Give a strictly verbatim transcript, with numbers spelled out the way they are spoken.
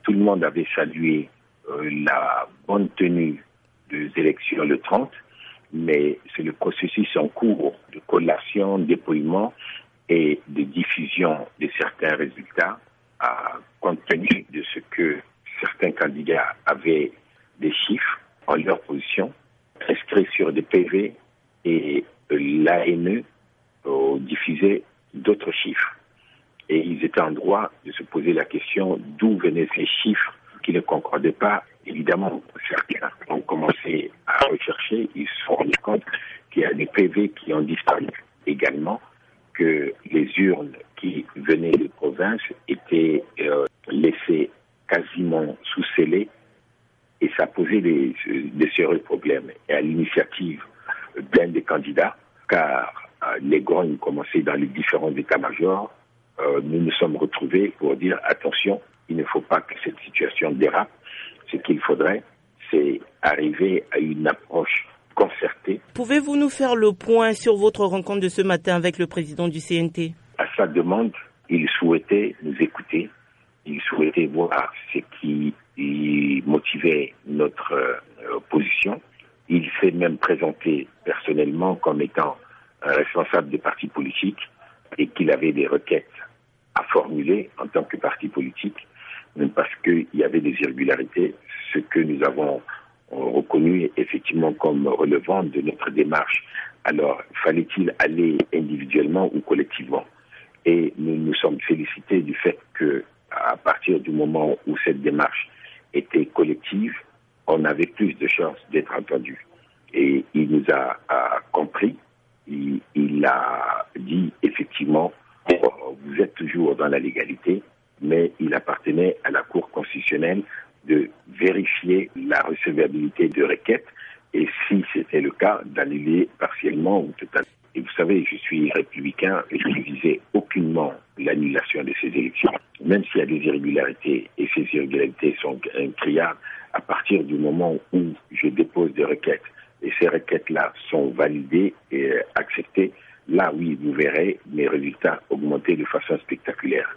tout le monde avait salué euh, la bonne tenue des élections le trente, mais c'est le processus en cours de collation, dépouillement et de diffusion de certains résultats, à, compte tenu de ce que certains candidats avaient des chiffres en leur position, inscrits sur des P V, et l'A N E euh, diffusait d'autres chiffres. Et ils étaient en droit de se poser la question d'où venaient ces chiffres qui ne concordaient pas. Évidemment, certains ont commencé à rechercher, ils se sont rendus compte qu'il y a des P V qui ont disparu. Également, que les urnes qui venaient de province étaient euh, laissées quasiment sous-scellées, et ça posait des, des sérieux problèmes. Et à l'initiative d'un des candidats, car euh, les grognes commençaient dans les différents états-majors, euh, nous nous sommes retrouvés pour dire attention, il ne faut pas que cette situation dérape. Ce qu'il faudrait, c'est arriver à une approche concertée. Pouvez-vous nous faire le point sur votre rencontre de ce matin avec le président du C N T? À sa demande, il souhaitait nous écouter, il souhaitait voir ce qui motivait notre euh, position. Il s'est même présenté personnellement comme étant un responsable de parti politique et qu'il avait des requêtes à formuler en tant que parti politique, parce qu'il y avait des irrégularités, ce que nous avons reconnu effectivement comme relevant de notre démarche. Alors, fallait-il aller individuellement ou collectivement? Et nous nous sommes félicités du fait que, à partir du moment où cette démarche était collective, on avait plus de chances d'être entendu. Et il nous a, a compris, il, il a dit effectivement, vous êtes toujours dans la légalité, mais il appartenait à la Cour constitutionnelle de vérifier la recevabilité de requêtes et si c'était le cas, d'annuler partiellement ou totalement. Et vous savez, je suis républicain et je ne visais aucunement l'annulation de ces élections, même s'il y a des irrégularités, et ces irrégularités sont criardes à partir du moment où je dépose des requêtes et ces requêtes-là sont validées et acceptées. Là, oui, vous verrez mes résultats augmenter de façon spectaculaire.